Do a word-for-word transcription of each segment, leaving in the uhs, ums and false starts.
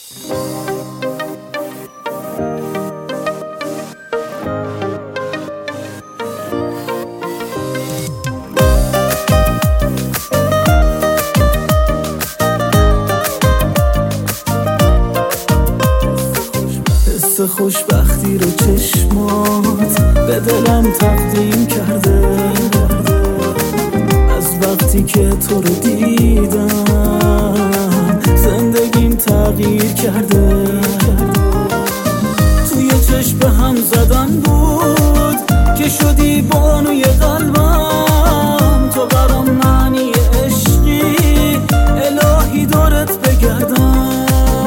حس خوشبختی رو چشمات به دلم تقدیم کرده، از وقتی که تو رو دیدم زندگیم تغییر کرده. توی چشم هم زدن بود که شدی بانوی قلبم، تو برام معنی عشقی، الهی دورت بگردم،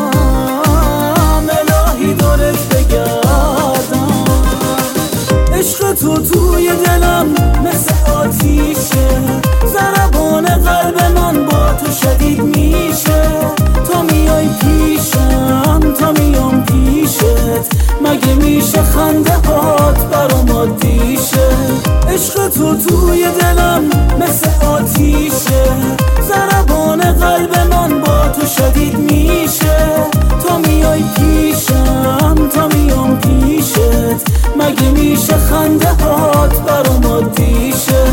الهی دورت بگردم. عشق تو توی دلم مثل آتیشه، ضربان قلب من با تو شدید میشه. تا میای پیشم تا میام پیشت، مگه میشه خنده هات برام عادی شه؟ عشق تو توی دلم مثل آتیشه، ضربان قلب من با تو شدید میشه. تا میای پیشم تا میام پیشت، مگه میشه خنده هات برام عادی شه؟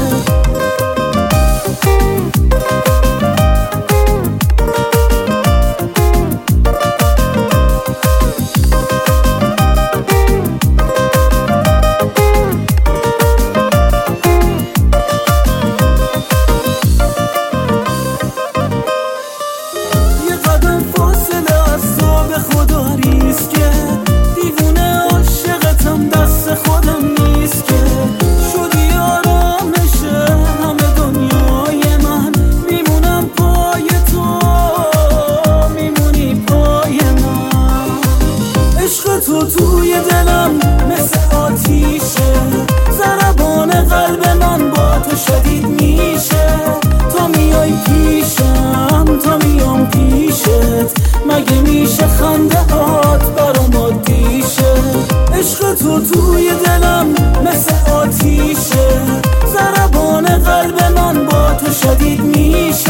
تو توی دلم مثل آتیشه، ضربان قلب من با تو شدید میشه. تا میای پیشم تا میام پیشت، مگه میشه خنده هات برام عادی شه؟ عشق تو توی دلم مثل آتیشه، ضربان قلب من با تو شدید میشه.